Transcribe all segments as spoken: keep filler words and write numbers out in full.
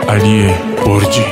علی برجی.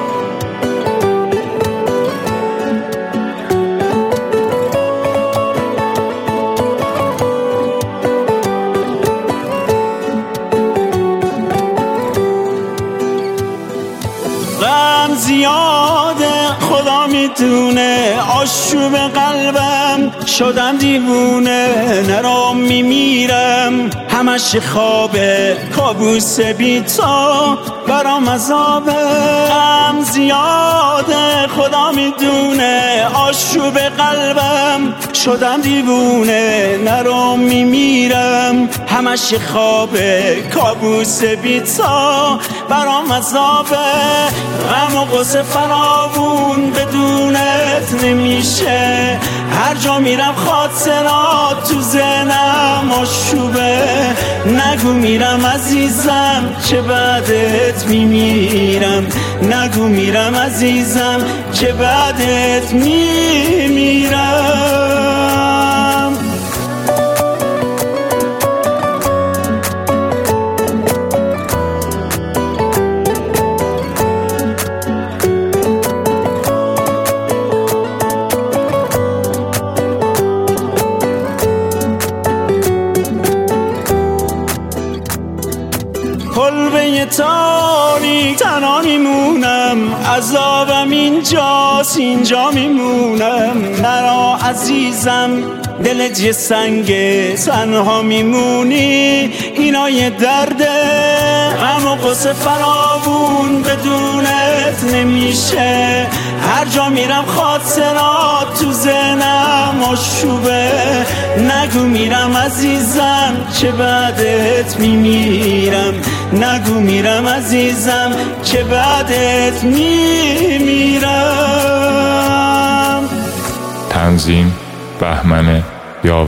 غم زیاده خدا میدونه، آشوب قلبم شدم دیوونه، نرام میمیرم همش خوابه، کابوس بیتا برام عذابه. غم زیاده خدا میدونه، آشوب قلبم شدم دیوونه، نرام میمیرم همش خوابه، کابوس بیتا برام عذابه. غم و غصه فراوون بدونت نمیشه، هر جا میرم خاطرات تو ذهنم آشوبه. نگو میرم عزیزم چه بعدت میمیرم، نگو میرم عزیزم چه بعدت میمیرم. کلبه تاریک تنها میمونم، عذابم اینجاست اینجا میمونم. نرا عزیزم دلت یه سنگه، تنها میمونی اینا یه درده. غم و غصه فراوون بدونت نمیشه، هر جا میرم خاطرات تو ذهنم آشوبه. نگو میرم عزیزم چه بعدت میمیرم، نگو میرم عزیزم چه بعدت میمیرم. تنظیم بهمن یاور.